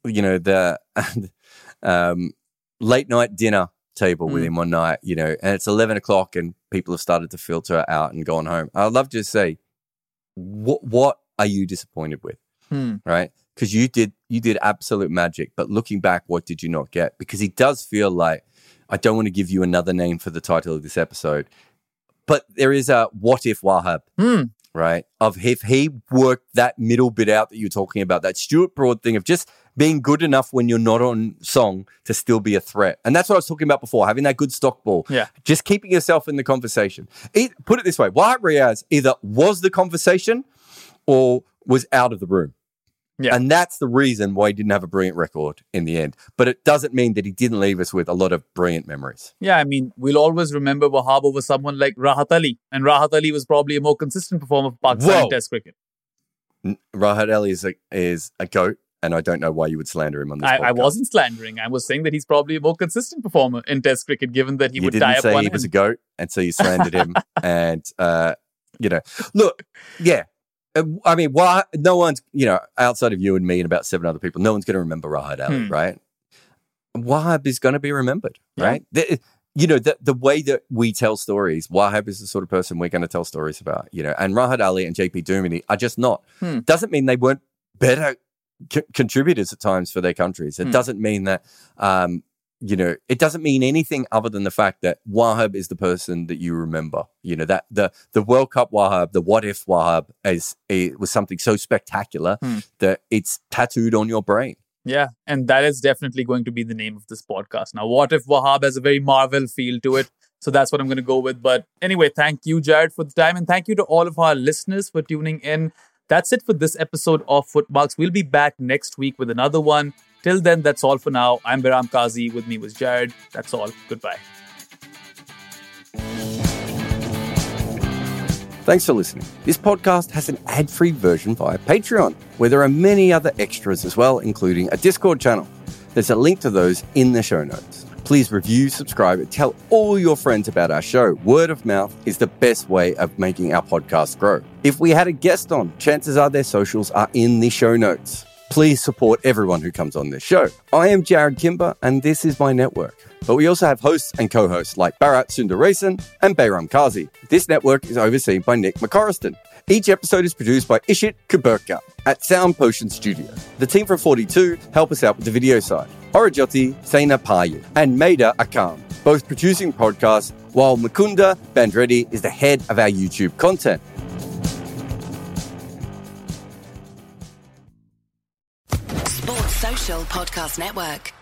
late night dinner table with him one night, and it's 11 o'clock and people have started to filter out and gone home. I'd love to just say, what are you disappointed with? Right? Because you did absolute magic, but looking back, what did you not get? Because he does feel like, I don't want to give you another name for the title of this episode, but there is a what if Wahab, right? Of if he worked that middle bit out that you're talking about, that Stuart Broad thing of just being good enough when you're not on song to still be a threat. And that's what I was talking about before, having that good stock ball. Yeah. Just keeping yourself in the conversation. Put it this way, Wahab Riaz either was the conversation or was out of the room. Yeah. And that's the reason why he didn't have a brilliant record in the end. But it doesn't mean that he didn't leave us with a lot of brilliant memories. Yeah, we'll always remember Wahab over someone like Rahat Ali. And Rahat Ali was probably a more consistent performer for Pakistan Test cricket. Rahat Ali is a GOAT. And I don't know why you would slander him on this podcast. I wasn't slandering. I was saying that he's probably a more consistent performer in Test cricket, given that he would tie up one You didn't say he was a GOAT, and so you slandered him. And, look, yeah. No one's, outside of you and me and about 7 other people, no one's going to remember Rahat Ali, right? Wahab is going to be remembered, right? The way that we tell stories, Wahab is the sort of person we're going to tell stories about, and Rahat Ali and JP Duminy are just not. Doesn't mean they weren't better contributors at times for their countries. It doesn't mean that, it doesn't mean anything other than the fact that Wahab is the person that you remember. That the World Cup Wahab, the what if Wahab was something so spectacular that it's tattooed on your brain. Yeah, and that is definitely going to be the name of this podcast. Now, what if Wahab has a very Marvel feel to it? So that's what I'm going to go with. But anyway, thank you, Jared, for the time. And thank you to all of our listeners for tuning in. That's it for this episode of Footmarks. We'll be back next week with another one. Till then, that's all for now. I'm Behram Kazi. With me was Jared. That's all. Goodbye. Thanks for listening. This podcast has an ad-free version via Patreon, where there are many other extras as well, including a Discord channel. There's a link to those in the show notes. Please review, subscribe, and tell all your friends about our show. Word of mouth is the best way of making our podcast grow. If we had a guest on, chances are their socials are in the show notes. Please support everyone who comes on this show. I am Jared Kimber, and this is my network. But we also have hosts and co-hosts like Bharat Sundaresan and Bayram Kazi. This network is overseen by Nick McCorriston. Each episode is produced by Ishit Kuberka at Sound Potion Studio. The team from 42 help us out with the video side. Orajoti, Sena Payu, and Maida Akam, both producing podcasts, while Mukunda Bandreddy is the head of our YouTube content. Sports Social Podcast Network.